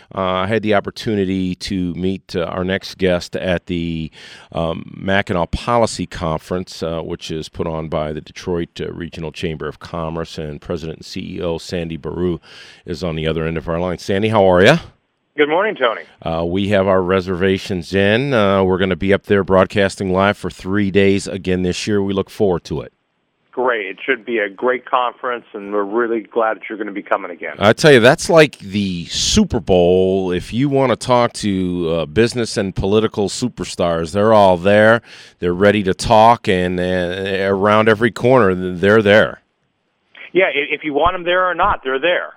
I had the opportunity to meet our next guest at the Mackinac Policy Conference, which is put on by the Detroit Regional Chamber of Commerce, and President and CEO Sandy Baru is on the other end of our line. Sandy, how are you? Good morning, Tony. We have our reservations in. We're going to be up there broadcasting live for 3 days again this year. We look forward to it. Great. It should be a great conference, and we're really glad that you're going to be coming again. I tell you, that's like the Super Bowl. If you want to talk to business and political superstars, they're all there. They're ready to talk, and around every corner, they're there. Yeah, if you want them there or not, they're there.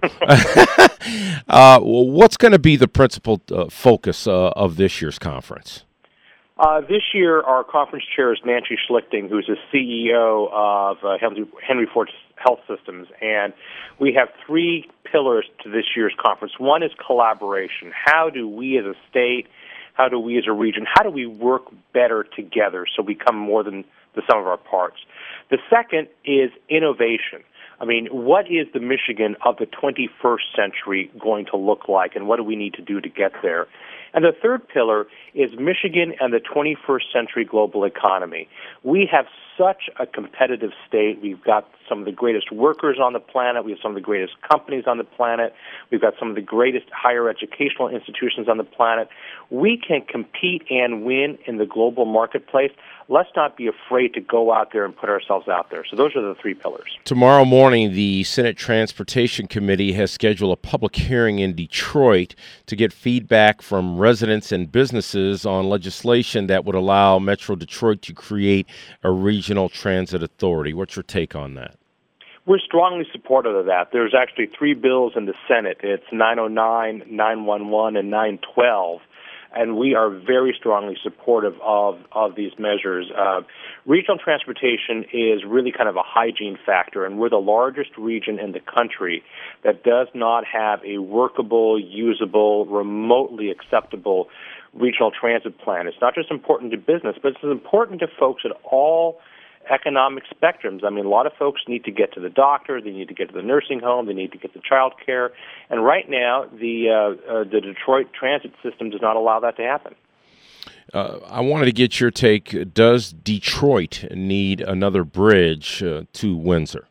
What's going to be the principal focus of this year's conference? This year, our conference chair is Nancy Schlichting, who's the CEO of Henry Ford Health Systems, and we have three pillars to this year's conference. One is collaboration. How do we as a state, how do we as a region, how do we work better together so we become more than the sum of our parts? The second is innovation. I mean, what is the Michigan of the 21st century going to look like, and what do we need to do to get there? And the third pillar is Michigan and the 21st century global economy. We have such a competitive state. We've got some of the greatest workers on the planet. We have some of the greatest companies on the planet. We've got some of the greatest higher educational institutions on the planet. We can compete and win in the global marketplace. Let's not be afraid to go out there and put ourselves out there. So those are the three pillars. Tomorrow morning, the Senate Transportation Committee has scheduled a public hearing in Detroit to get feedback from residents and businesses on legislation that would allow Metro Detroit to create a regional transit authority. What's your take on that? We're strongly supportive of that. There's actually three bills in the Senate. It's 909, 911, and 912. And we are very strongly supportive of these measures. Regional transportation is really kind of a hygiene factor, and we're the largest region in the country that does not have a workable, usable, remotely acceptable regional transit plan. It's not just important to business, but it's important to folks at all economic spectrums. I mean, a lot of folks need to get to the doctor, they need to get to the nursing home, they need to get to child care, and right now the Detroit transit system does not allow that to happen. I wanted to get your take. Does Detroit need another bridge to Windsor?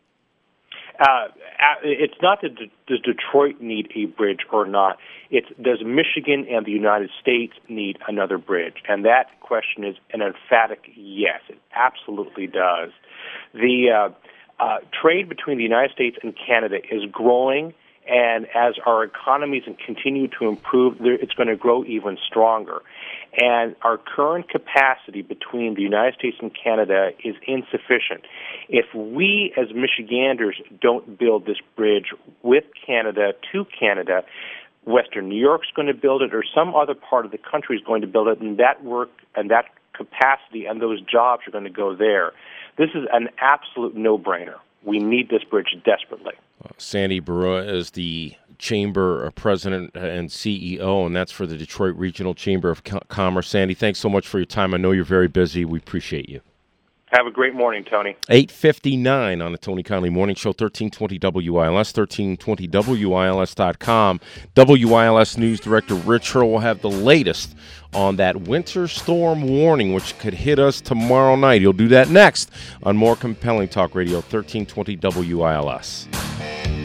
It's not that does Detroit need a bridge or not. It's does Michigan and the United States need another bridge? And that question is an emphatic yes. It absolutely does. The trade between the United States and Canada is growing, and as our economies continue to improve, it's going to grow even stronger. And our current capacity between the United States and Canada is insufficient. If we as Michiganders don't build this bridge with Canada to Canada, Western New York's going to build it, or some other part of the country is going to build it, and that work and that capacity and those jobs are going to go there. This is an absolute no-brainer. We need this bridge desperately. Sandy Baru is the Chamber President and CEO, and that's for the Detroit Regional Chamber of Commerce. Sandy, thanks so much for your time. I know you're very busy. We appreciate you. Have a great morning, Tony. 8:59 on the Tony Conley Morning Show, 1320 WILS, 1320WILS.com. WILS News Director Rich Hurl will have the latest on that winter storm warning, which could hit us tomorrow night. He'll do that next on More Compelling Talk Radio, 1320 WILS.